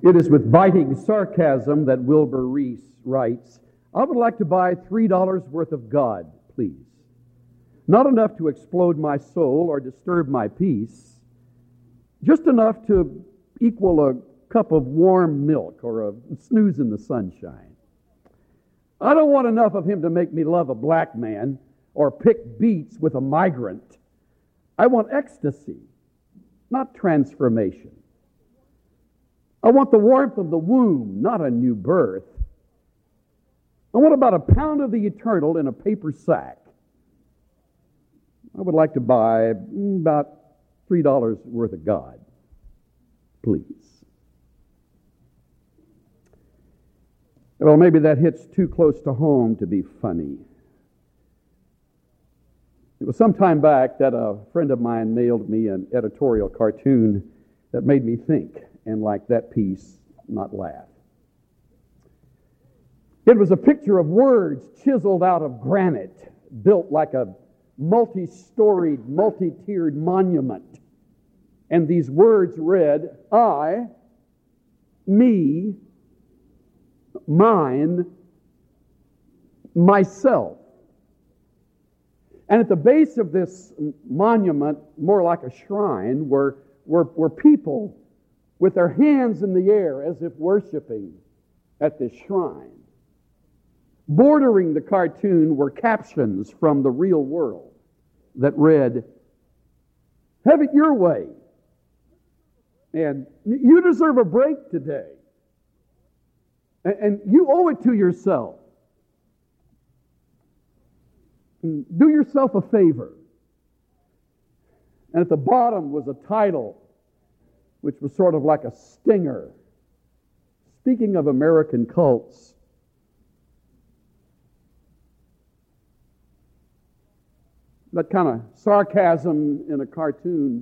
It is with biting sarcasm that Wilbur Reese writes, "I would like to buy $3 worth of God, please. Not enough to explode my soul or disturb my peace, just enough to equal a cup of warm milk or a snooze in the sunshine. I don't want enough of him to make me love a black man or pick beets with a migrant. I want ecstasy, not transformation. I want the warmth of the womb, not a new birth. I want about a pound of the eternal in a paper sack. I would like to buy about $3 worth of God, please." Well, maybe that hits too close to home to be funny. It was some time back that a friend of mine mailed me an editorial cartoon that made me think, and like that piece, not laugh. It was a picture of words chiseled out of granite, built like a multi-storied, multi-tiered monument. And these words read, "I, me, mine, myself." And at the base of this monument, more like a shrine, were people with their hands in the air as if worshiping at this shrine. Bordering the cartoon were captions from the real world that read, "Have it your way," and "You deserve a break today," and "You owe it to yourself," "Do yourself a favor." And at the bottom was a title which was sort of like a stinger. Speaking of American cults, that kind of sarcasm in a cartoon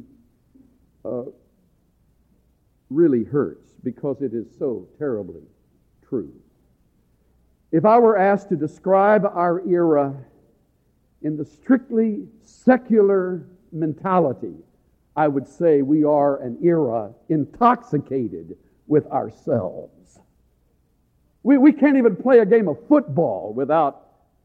really hurts because it is so terribly true. If I were asked to describe our era in the strictly secular mentality, I would say we are an era intoxicated with ourselves. We can't even play a game of football without,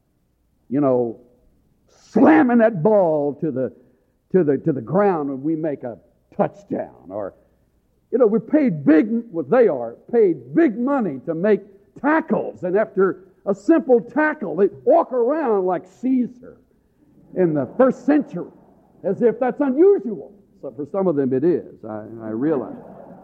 slamming that ball to the ground when we make a touchdown. Or, we're paid paid big money to make tackles. And after a simple tackle, they walk around like Caesar in the first century, as if that's unusual. So for some of them it is, I realize.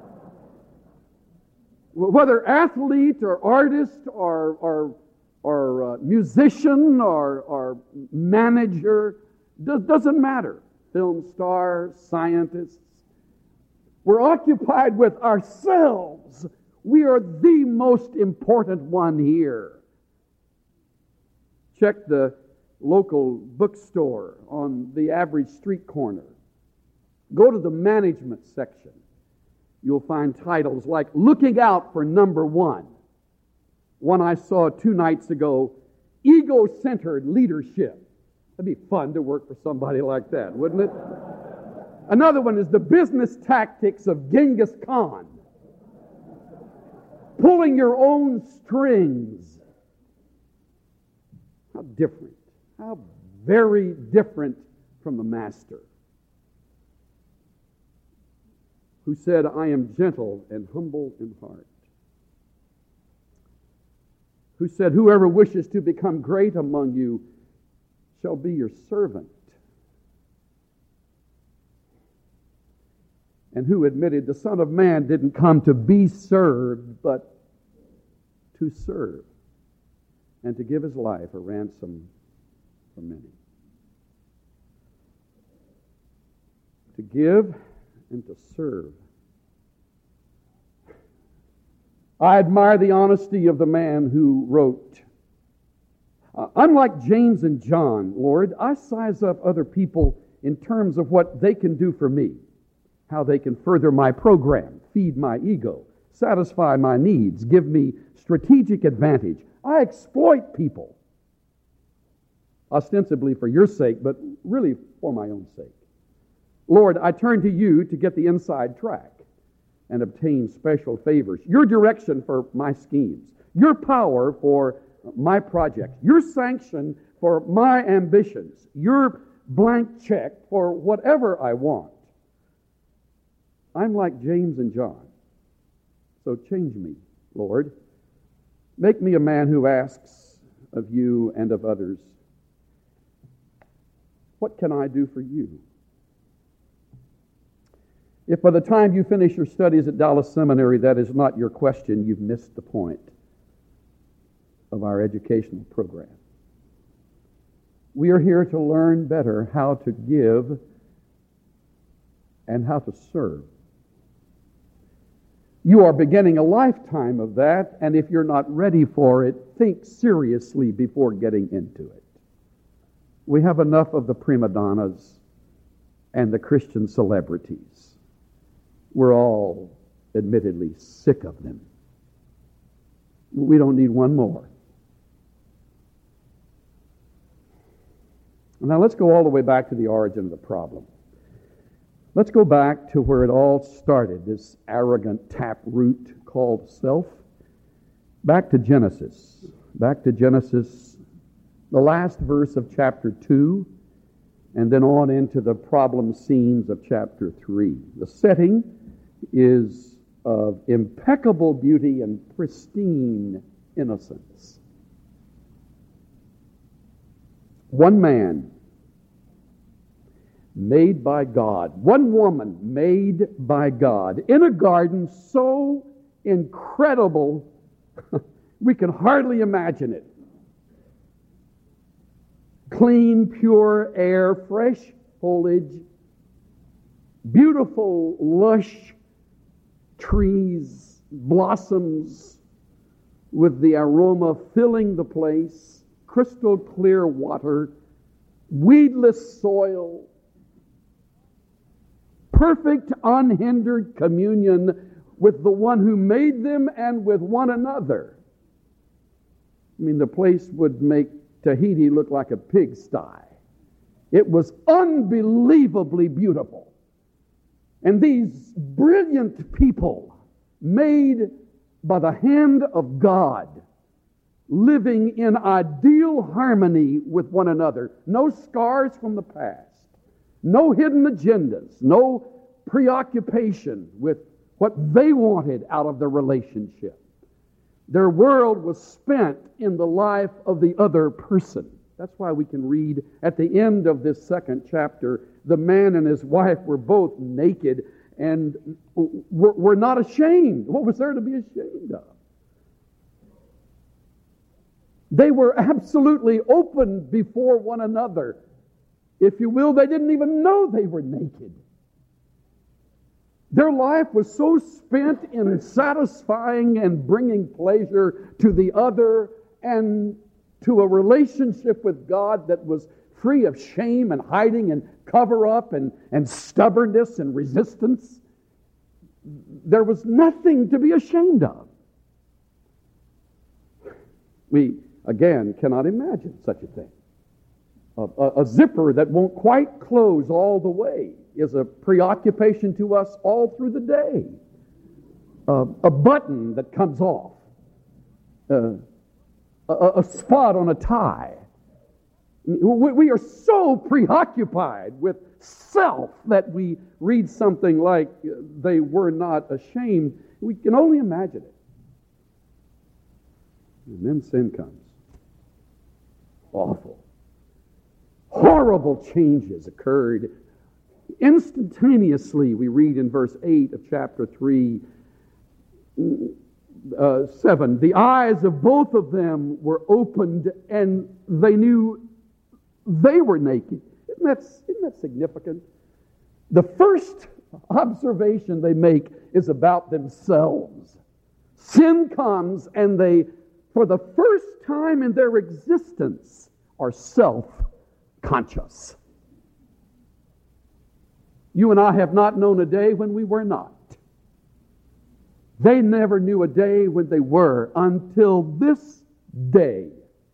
Whether athlete or artist or musician or manager, doesn't matter. Film star, scientists. We're occupied with ourselves. We are the most important one here. Check the local bookstore on the average street corner. Go to the management section. You'll find titles like "Looking Out for Number One." One I saw 2 nights ago, "Ego-Centered Leadership." That'd be fun to work for somebody like that, wouldn't it? Another one is "The Business Tactics of Genghis Khan." Pulling your own strings. How different. How very different from the Master, who said, "I am gentle and humble in heart." Who said, "Whoever wishes to become great among you shall be your servant." And who admitted the Son of Man didn't come to be served, but to serve and to give his life a ransom for many. To give and to serve. I admire the honesty of the man who wrote, "Unlike James and John, Lord, I size up other people in terms of what they can do for me, how they can further my program, feed my ego, satisfy my needs, give me strategic advantage. I exploit people, ostensibly for your sake, but really for my own sake. Lord, I turn to you to get the inside track. and obtain special favors, your direction for my schemes, your power for my projects, your sanction for my ambitions, your blank check for whatever I want. I'm like James and John. So change me, Lord. Make me a man who asks of you and of others, what can I do for you? If by the time you finish your studies at Dallas Seminary that is not your question, you've missed the point of our educational program. We are here to learn better how to give and how to serve. You are beginning a lifetime of that, and if you're not ready for it, think seriously before getting into it. We have enough of the prima donnas and the Christian celebrities. We're all, admittedly, sick of them. We don't need one more. Now let's go all the way back to the origin of the problem. Let's go back to where it all started, this arrogant taproot called self. Back to Genesis. Back to Genesis, the last verse of chapter 2, and then on into the problem scenes of chapter 3. The setting is of impeccable beauty and pristine innocence. One man made by God, one woman made by God, in a garden so incredible we can hardly imagine it. Clean, pure air, fresh foliage, beautiful, lush trees, blossoms with the aroma filling the place, crystal clear water, weedless soil, perfect, unhindered communion with the one who made them and with one another. I mean, the place would make Tahiti look like a pigsty. It was unbelievably beautiful. And these brilliant people, made by the hand of God, living in ideal harmony with one another, no scars from the past, no hidden agendas, no preoccupation with what they wanted out of the relationship. Their world was spent in the life of the other person. That's why we can read at the end of this second chapter, the man and his wife were both naked and were not ashamed. What was there to be ashamed of? They were absolutely open before one another. If you will, they didn't even know they were naked. Their life was so spent in satisfying and bringing pleasure to the other and to a relationship with God that was free of shame and hiding and cover-up and stubbornness and resistance. There was nothing to be ashamed of. We, again, cannot imagine such a thing. A zipper that won't quite close all the way is a preoccupation to us all through the day. A button that comes off. A spot on a tie. We are so preoccupied with self that we read something like they were not ashamed. We can only imagine it. And then sin comes. Awful. Horrible changes occurred. Instantaneously, we read in verse 8 of chapter 3, 7, the eyes of both of them were opened and they knew they were naked. Isn't that significant? The first observation they make is about themselves. Sin comes and they, for the first time in their existence, are self-conscious. You and I have not known a day when we were not. They never knew a day when they were until this day.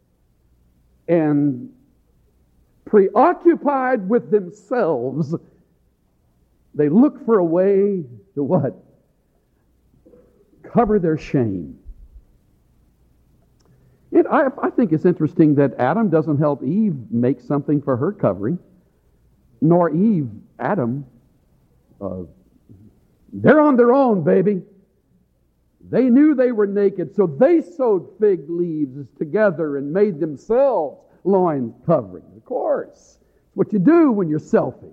And preoccupied with themselves, they look for a way to what? cover their shame. I think it's interesting that Adam doesn't help Eve make something for her covering, nor Eve, Adam. They're on their own, baby. They knew they were naked, so they sewed fig leaves together and made themselves loin covering. Of course, it's what you do when you're selfish.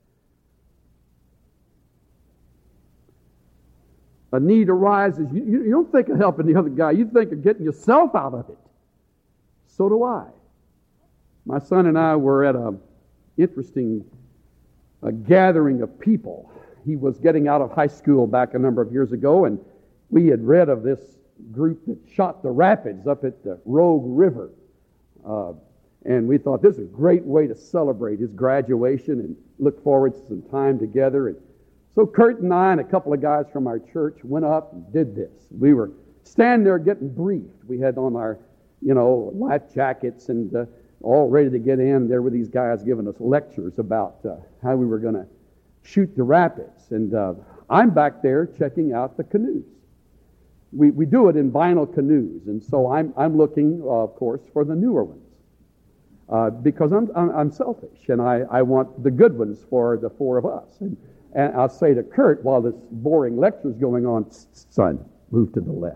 A need arises. You don't think of helping the other guy. You think of getting yourself out of it. So do I. My son and I were at an interesting gathering of people. He was getting out of high school back a number of years ago, and we had read of this group that shot the rapids up at the Rogue River. And we thought this is a great way to celebrate his graduation and look forward to some time together. And so Kurt and I and a couple of guys from our church went up and did this. We were standing there getting briefed. We had on our, life jackets and all ready to get in. There were these guys giving us lectures about how we were going to shoot the rapids. And I'm back there checking out the canoes. We do it in vinyl canoes, and so I'm looking, of course, for the newer ones because I'm selfish, and I want the good ones for the four of us. And I'll say to Kurt while this boring lecture is going on, son, move to the left.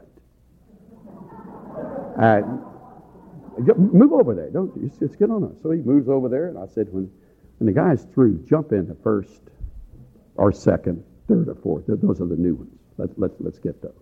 Move over there. Don't just get on us. So he moves over there, and I said, when the guy's through, jump in the first or second, third or fourth. Those are the new ones. Let's get those.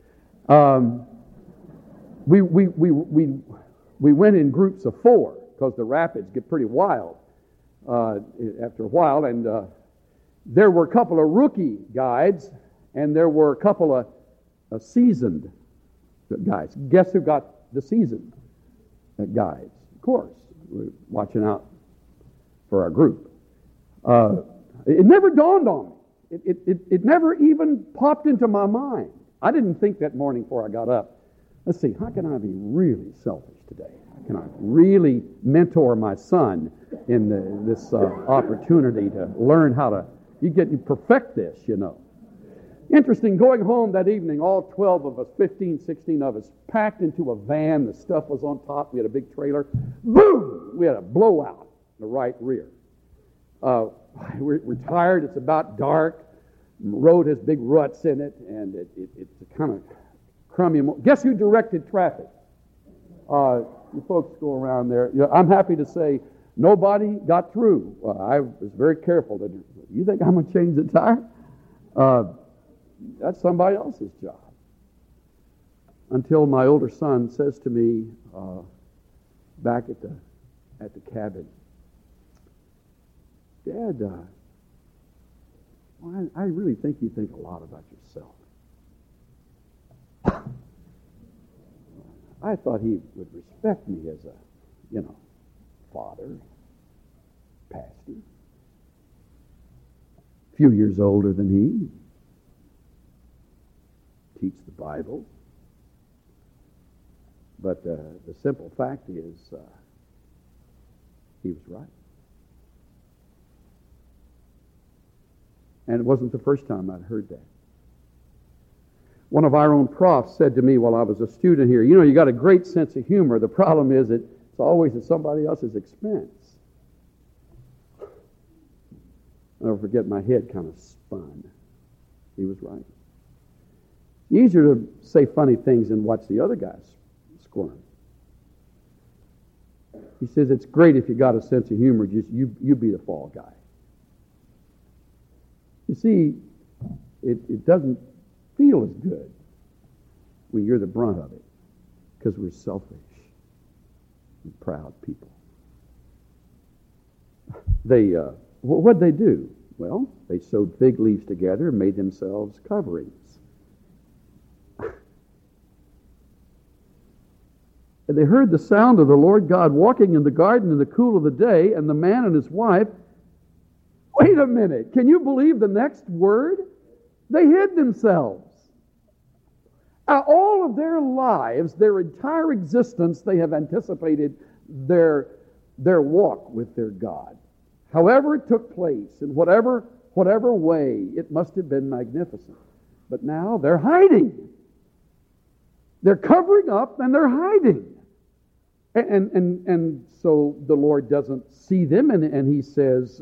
We went in groups of four because the rapids get pretty wild after a while, and there were a couple of rookie guides, and there were a couple of seasoned guides. Guess who got the seasoned guides? Of course, we're watching out for our group. It never dawned on me. It never even popped into my mind. I didn't think that morning before I got up, let's see, how can I be really selfish today? How can I really mentor my son in this opportunity to learn how to, you perfect this, Interesting, going home that evening, all 12 of us, 15, 16 of us, packed into a van. The stuff was on top. We had a big trailer. Boom! We had a blowout in the right rear. We're tired. It's about dark. The road has big ruts in it, and it's kind of crummy. Guess who directed traffic? You folks go around there. I'm happy to say nobody got through. I was very careful. You think I'm going to change the tire? That's somebody else's job. Until my older son says to me back at the cabin, Dad, I really think you think a lot about yourself. I thought he would respect me as a, father, pastor, a few years older than he, teach the Bible. But the simple fact is, he was right. And it wasn't the first time I'd heard that. One of our own profs said to me while I was a student here, you got a great sense of humor. The problem is it's always at somebody else's expense. I'll never forget, my head kind of spun. He was right. Easier to say funny things than watch the other guys squirm. He says, it's great if you got a sense of humor, just you be the fall guy. You see, it doesn't feel as good when you're the brunt of it because we're selfish and proud people. What'd they do? Well, they sewed fig leaves together and made themselves coverings. And they heard the sound of the Lord God walking in the garden in the cool of the day, and the man and his wife. Wait a minute. Can you believe the next word? They hid themselves. All of their lives, their entire existence, they have anticipated their walk with their God. However it took place, in whatever way, it must have been magnificent. But now they're hiding. They're covering up and they're hiding. And so the Lord doesn't see them, and he says,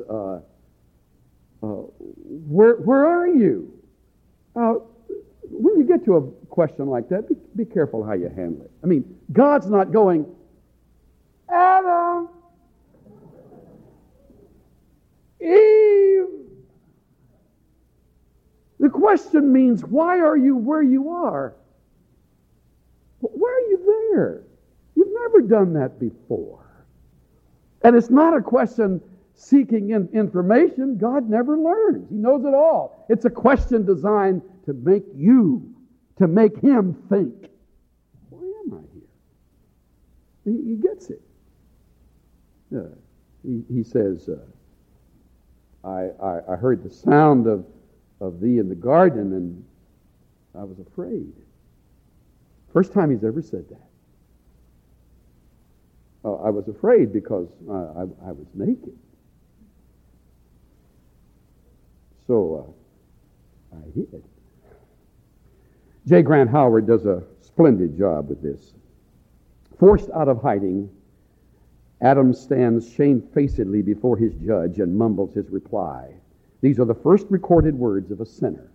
where are you? When you get to a question like that, be careful how you handle it. I mean, God's not going, Adam, Eve. The question means, why are you where you are? Why are you there? You've never done that before. And it's not a question seeking information. God never learns. He knows it all. It's a question designed to make him think, why am I here? He gets it. He says, I heard the sound of thee in the garden, and I was afraid. First time he's ever said that. I was afraid because I was naked. So I hid. J. Grant Howard does a splendid job with this. Forced out of hiding, Adam stands shamefacedly before his judge and mumbles his reply. These are the first recorded words of a sinner.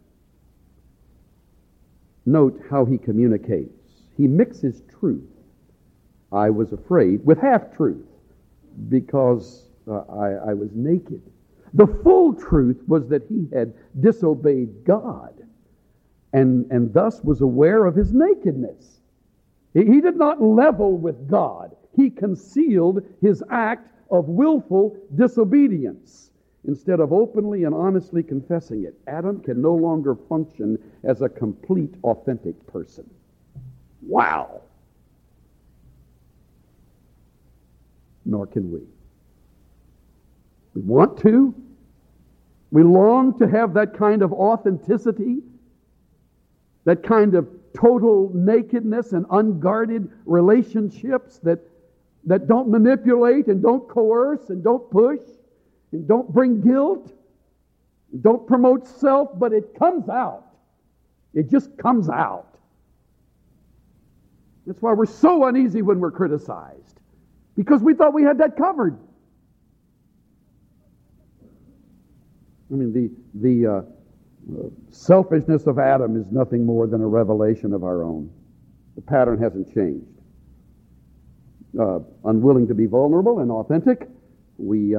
Note how he communicates. He mixes truth, I was afraid, with half-truth because I was naked. The full truth was that he had disobeyed God and thus was aware of his nakedness. He did not level with God. He concealed his act of willful disobedience instead of openly and honestly confessing it. Adam can no longer function as a complete, authentic person. Wow! Nor can we. We want to. We long to have that kind of authenticity, that kind of total nakedness and unguarded relationships that don't manipulate and don't coerce and don't push and don't bring guilt and don't promote self, but it comes out. It just comes out. That's why we're so uneasy when we're criticized, because we thought we had that covered. I mean, the selfishness of Adam is nothing more than a revelation of our own. The pattern hasn't changed. Unwilling to be vulnerable and authentic, we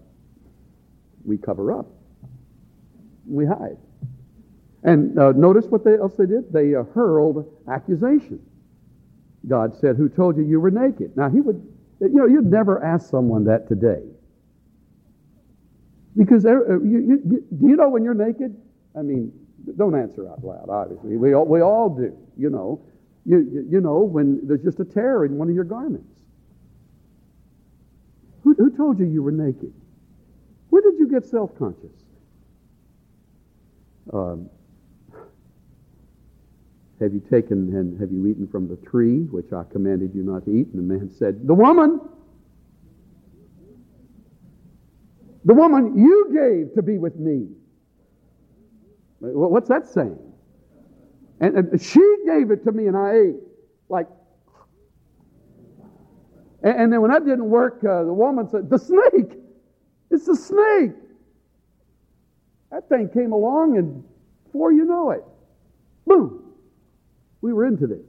cover up. We hide. And notice what else they did? They hurled accusation. God said, "Who told you were naked?" Now, you'd never ask someone that today. Because do you know when you're naked? I mean, don't answer out loud, obviously. We all do, you know. You know when there's just a tear in one of your garments. Who told you were naked? When did you get self-conscious? Have you taken and have you eaten from the tree which I commanded you not to eat? And the man said, The woman you gave to be with me. What's that saying? And she gave it to me and I ate. Like, and then when that didn't work, the woman said, the snake! It's the snake! That thing came along and before you know it, boom! We were into this.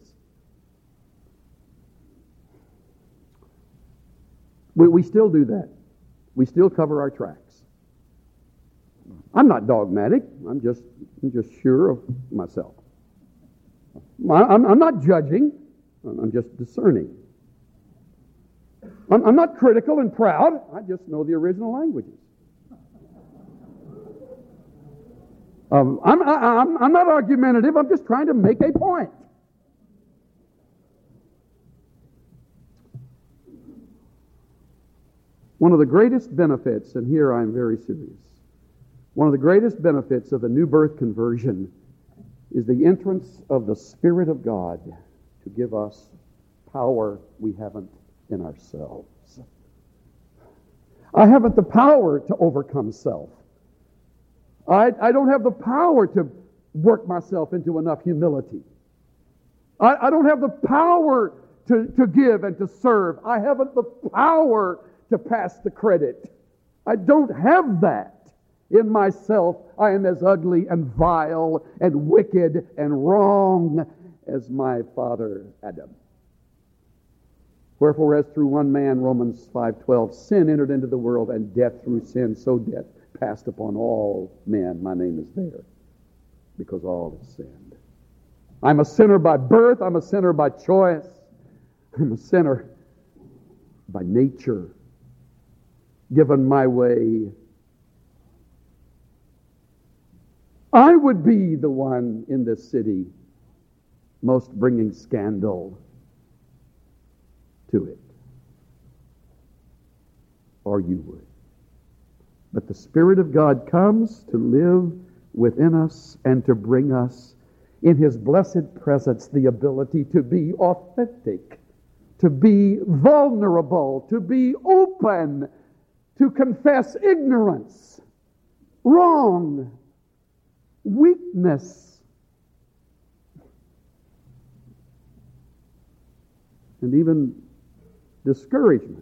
We still do that. We still cover our tracks. I'm not dogmatic. I'm just sure of myself. I'm not judging. I'm just discerning. I'm not critical and proud. I just know the original languages. I'm not argumentative. I'm just trying to make a point. One of the greatest benefits, and here I'm very serious, one of the greatest benefits of a new birth conversion is the entrance of the Spirit of God to give us power we haven't in ourselves. I haven't the power to overcome self. I don't have the power to work myself into enough humility. I don't have the power to give and to serve. I haven't the power to pass the credit. I don't have that. In myself, I am as ugly and vile and wicked and wrong as my father Adam. Wherefore, as through one man, Romans 5:12, sin entered into the world, and death through sin, so death passed upon all men. My name is there, because all have sinned. I'm a sinner by birth. I'm a sinner by choice. I'm a sinner by nature, given my way. I would be the one in this city most bringing scandal to it. Or you would. But the Spirit of God comes to live within us and to bring us in His blessed presence the ability to be authentic, to be vulnerable, to be open, to confess ignorance, wrong, weakness, and even discouragement.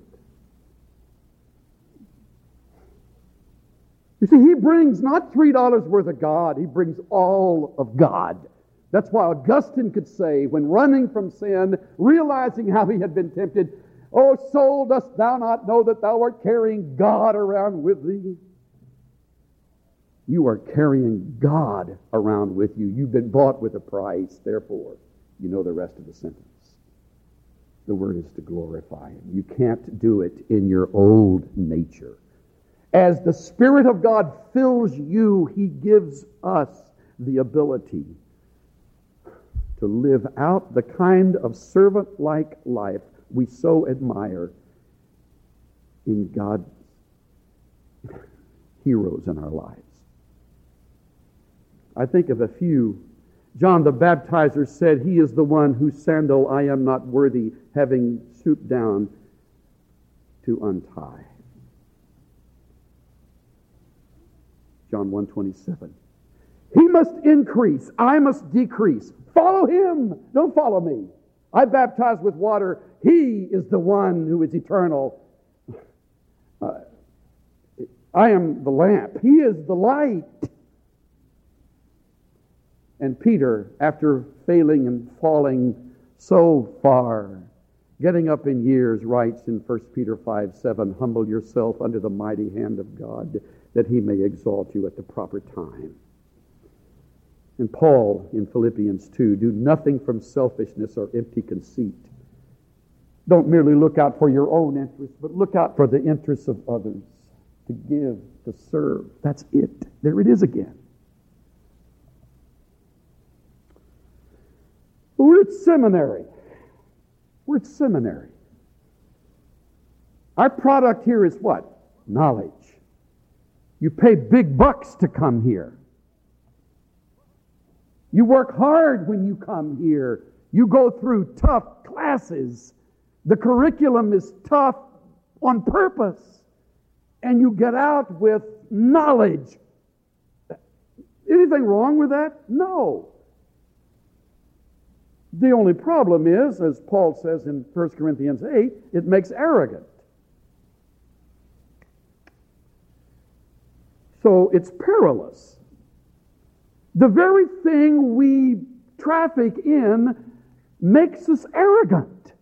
You see, He brings not $3 worth of God, He brings all of God. That's why Augustine could say, when running from sin, realizing how he had been tempted, "O soul, dost thou not know that thou art carrying God around with thee?" You are carrying God around with you. You've been bought with a price. Therefore, you know the rest of the sentence. The word is to glorify Him. You can't do it in your old nature. As the Spirit of God fills you, He gives us the ability to live out the kind of servant-like life we so admire in God's heroes in our lives. I think of a few. John the Baptizer said, "He is the one whose sandal I am not worthy, having stooped down to untie." John 1:27. He must increase, I must decrease. Follow Him, don't follow me. I baptize with water. He is the one who is eternal. I am the lamp. He is the light. And Peter, after failing and falling so far, getting up in years, writes in 1 Peter 5:7, "Humble yourself under the mighty hand of God, that He may exalt you at the proper time." And Paul in Philippians 2, "Do nothing from selfishness or empty conceit." Don't merely look out for your own interests, but look out for the interests of others. To give, to serve. That's it. There it is again. We're at seminary. We're at seminary. Our product here is what? Knowledge. You pay big bucks to come here. You work hard when you come here. You go through tough classes. The curriculum is tough on purpose. And you get out with knowledge. Anything wrong with that? No. The only problem is, as Paul says in 1 Corinthians 8, it makes arrogant. So it's perilous. The very thing we traffic in makes us arrogant.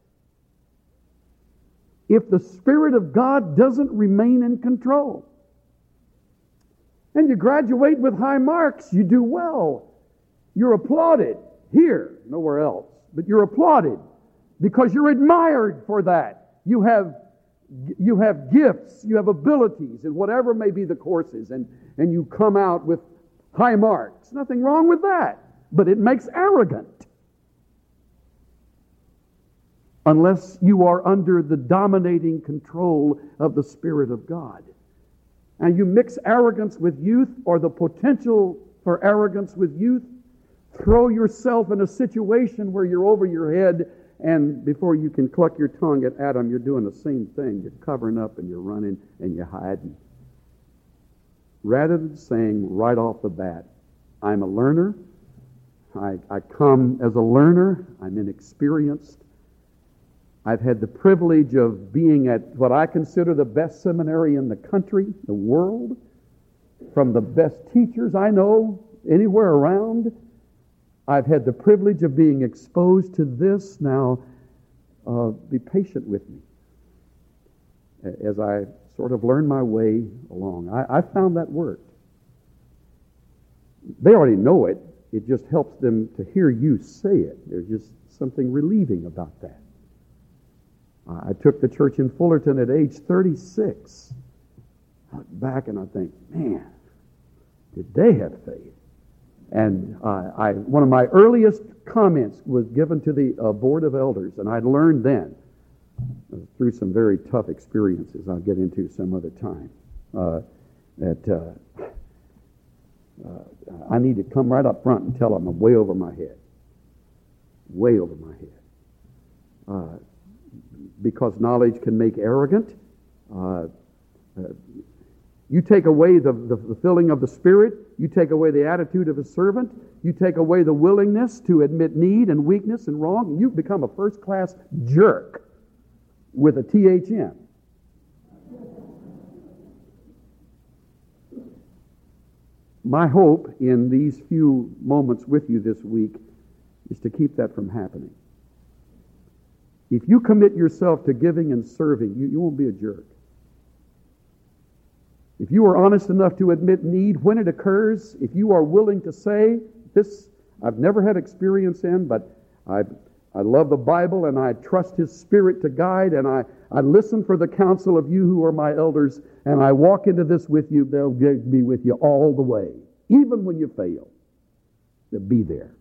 If the Spirit of God doesn't remain in control. And you graduate with high marks, you do well. You're applauded. Here, nowhere else. But you're applauded because you're admired for that. You have gifts, you have abilities, and whatever may be the courses, and you come out with high marks. Nothing wrong with that. But it makes arrogant. Unless you are under the dominating control of the Spirit of God. And you mix arrogance with youth, or the potential for arrogance with youth, throw yourself in a situation where you're over your head, and before you can cluck your tongue at Adam, you're doing the same thing. You're covering up and you're running and you're hiding. Rather than saying right off the bat, I'm a learner, I come as a learner. I'm inexperienced. I've had the privilege of being at what I consider the best seminary in the country, the world, from the best teachers I know anywhere around. I've had the privilege of being exposed to this. Now, be patient with me as I sort of learn my way along. I found that worked. They already know it. It just helps them to hear you say it. There's just something relieving about that. I took the church in Fullerton at age 36. I look back and I think, man, did they have faith? And one of my earliest comments was given to the Board of Elders, and I'd learned then, through some very tough experiences I'll get into some other time, that I need to come right up front and tell them I'm way over my head. Way over my head. Because knowledge can make arrogant. You take away the filling of the Spirit, you take away the attitude of a servant, you take away the willingness to admit need and weakness and wrong, and you become a first-class jerk with a THN. My hope in these few moments with you this week is to keep that from happening. If you commit yourself to giving and serving, you won't be a jerk. If you are honest enough to admit need when it occurs, if you are willing to say, this I've never had experience in, but I love the Bible and I trust His Spirit to guide, and I listen for the counsel of you who are my elders, and I walk into this with you, they'll be with you all the way. Even when you fail, they'll be there.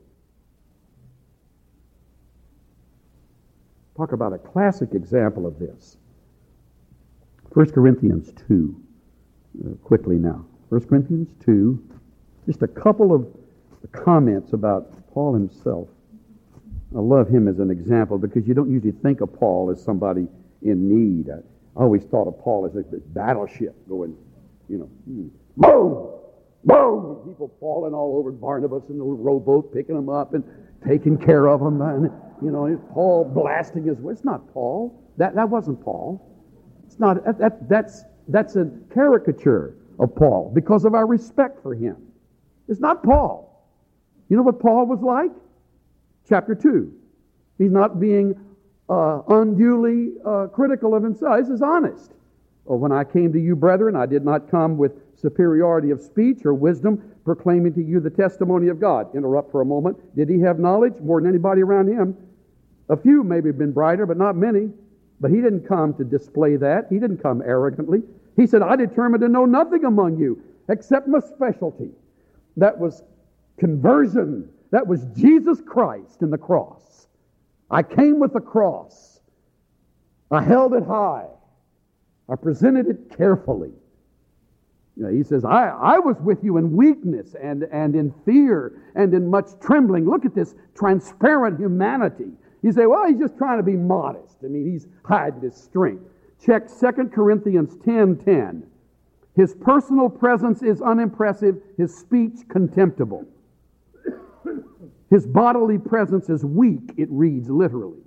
Talk about a classic example of this. 1 Corinthians 2. Quickly now. 1 Corinthians 2. Just a couple of comments about Paul himself. I love him as an example because you don't usually think of Paul as somebody in need. I always thought of Paul as a battleship going, boom, boom, people falling all over Barnabas in the rowboat, picking them up and taking care of them. And, Paul blasting his way. It's not Paul. That wasn't Paul. It's not. That's a caricature of Paul because of our respect for him. It's not Paul. You know what Paul was like? Chapter 2. He's not being unduly critical of himself. This is honest. When I came to you, brethren, I did not come with superiority of speech or wisdom, proclaiming to you the testimony of God. Interrupt for a moment. Did he have knowledge more than anybody around him? A few maybe have been brighter, but not many. But he didn't come to display that. He didn't come arrogantly. He said, I determined to know nothing among you except my specialty. That was conversion. That was Jesus Christ and the cross. I came with the cross. I held it high. I presented it carefully. He says, I was with you in weakness and in fear and in much trembling. Look at this transparent humanity. You say, well, he's just trying to be modest. He's hiding his strength. Check 2 Corinthians 10:10. His personal presence is unimpressive, his speech contemptible. His bodily presence is weak, it reads literally.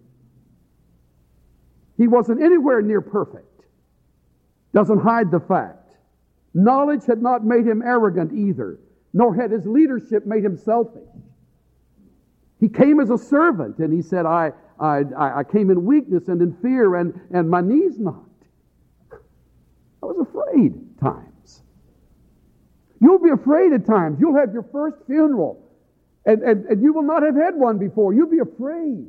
He wasn't anywhere near perfect. Doesn't hide the fact. Knowledge had not made him arrogant either, nor had his leadership made him selfish. He came as a servant, and he said, I came in weakness and in fear, and my knees knocked. I was afraid at times. You'll be afraid at times. You'll have your first funeral, and you will not have had one before. You'll be afraid.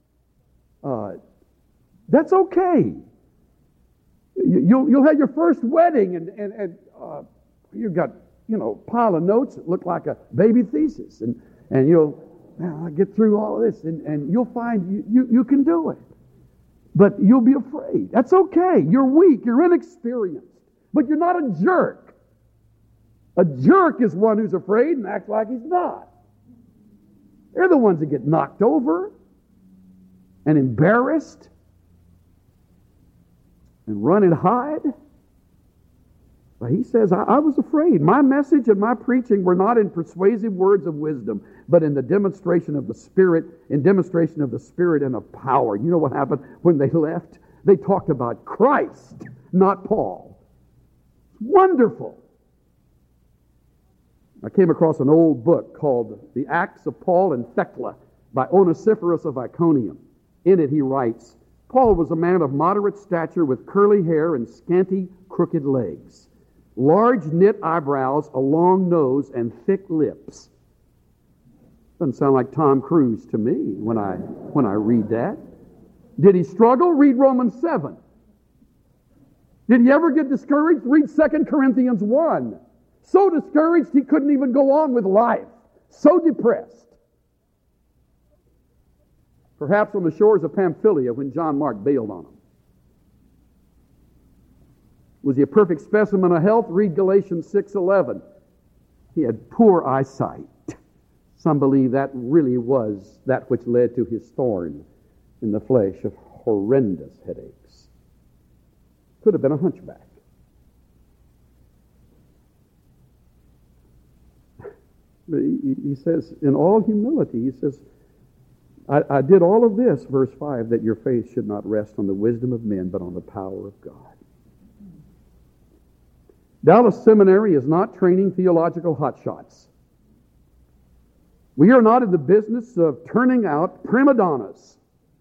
That's okay. You'll have your first wedding, and you've got pile of notes that look like a baby thesis, and you'll get through all of this, and you'll find you can do it. But you'll be afraid. That's okay. You're weak. You're inexperienced. But you're not a jerk. A jerk is one who's afraid and acts like he's not. They're the ones that get knocked over and embarrassed and run and hide. He says, I was afraid. My message and my preaching were not in persuasive words of wisdom, but in the demonstration of the Spirit, and of power. You know what happened when they left? They talked about Christ, not Paul. Wonderful. I came across an old book called The Acts of Paul and Thecla by Onesiphorus of Iconium. In it he writes, Paul was a man of moderate stature with curly hair and scanty, crooked legs, large knit eyebrows, a long nose, and thick lips. Doesn't sound like Tom Cruise to me when I read that. Did he struggle? Read Romans 7. Did he ever get discouraged? Read 2 Corinthians 1. So discouraged he couldn't even go on with life. So depressed. Perhaps on the shores of Pamphylia when John Mark bailed on him. Was he a perfect specimen of health? Read Galatians 6:11. He had poor eyesight. Some believe that really was that which led to his thorn in the flesh of horrendous headaches. Could have been a hunchback. He says, in all humility, he says, I did all of this, verse 5, that your faith should not rest on the wisdom of men, but on the power of God. Dallas Seminary is not training theological hotshots. We are not in the business of turning out prima donnas.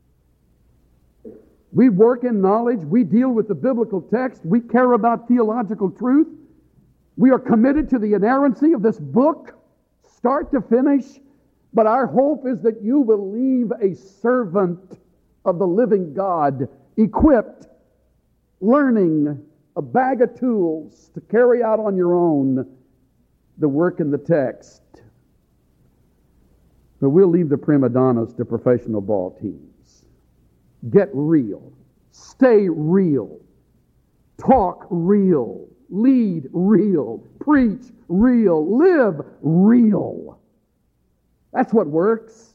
We work in knowledge. We deal with the biblical text. We care about theological truth. We are committed to the inerrancy of this book, start to finish. But our hope is that you will leave a servant of the living God, equipped, learning, a bag of tools to carry out on your own the work in the text. But we'll leave the prima donnas to professional ball teams. Get real. Stay real. Talk real. Lead real. Preach real. Live real. That's what works.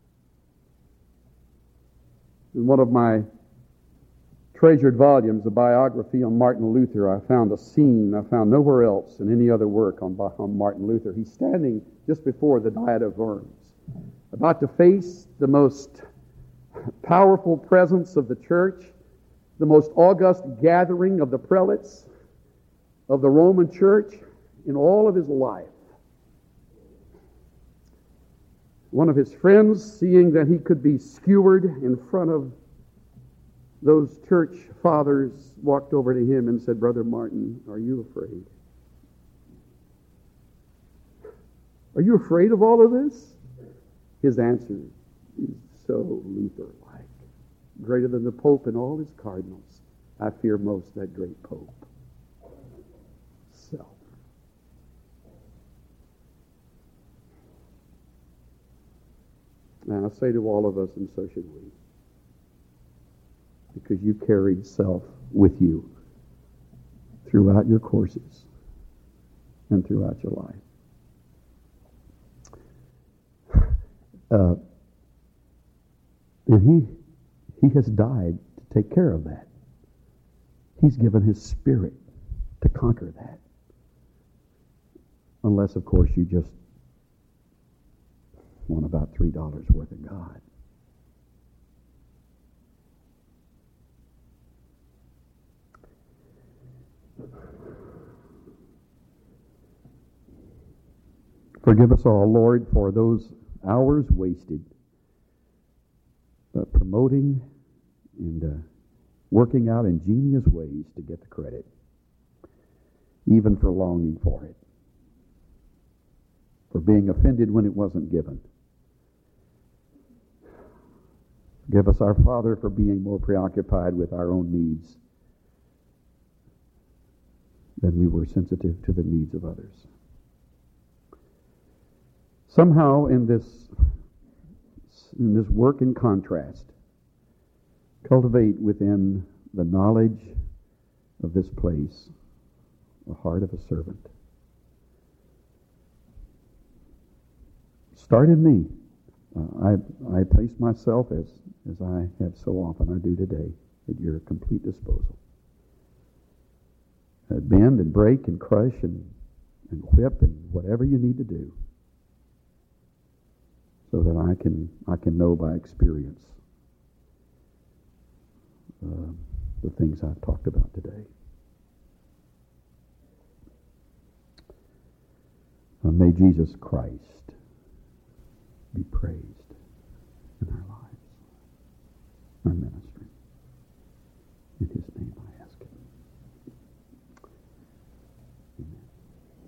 In one of my treasured volumes, a biography on Martin Luther, I found a scene I found nowhere else in any other work on Martin Luther. He's standing just before the Diet of Worms, about to face the most powerful presence of the church, the most august gathering of the prelates of the Roman Church in all of his life. One of his friends, seeing that he could be skewered in front of those church fathers, walked over to him and said, Brother Martin, are you afraid? Are you afraid of all of this? His answer is so Luther-like. Greater than the Pope and all his cardinals, I fear most that great Pope. Self. And I say to all of us, and so should we, because you carried self with you throughout your courses and throughout your life. And he has died to take care of that. He's given his Spirit to conquer that. Unless, of course, you just want about $3 worth of God. Forgive us all, Lord, for those hours wasted promoting and working out ingenious ways to get the credit, even for longing for it, for being offended when it wasn't given. Forgive us, our Father, for being more preoccupied with our own needs than we were sensitive to the needs of others. Somehow in this work in contrast, cultivate within the knowledge of this place the heart of a servant. Start in me. I place myself, as I have so often I do today, at your complete disposal. bend and break and crush and whip and whatever you need to do, so that I can know by experience the things I've talked about today. May Jesus Christ be praised.